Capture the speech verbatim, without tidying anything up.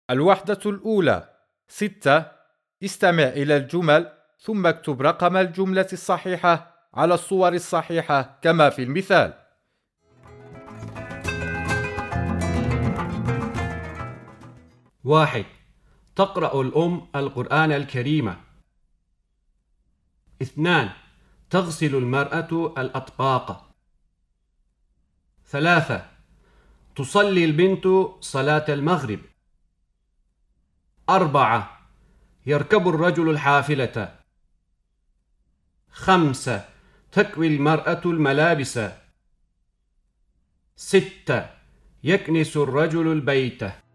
الوحدة الأولى ستة. استمع إلى الجمل ثم اكتب رقم الجملة الصحيحة على الصور الصحيحة كما في المثال. واحد. تقرأ الأم القرآن الكريم. اثنان. تغسل المرأة الأطباق. ثلاثة. تصلي البنت صلاة المغرب. أربعة. يركب الرجل الحافلة. خمسة. تكوي المرأة الملابس. ستة. يكنس الرجل البيت.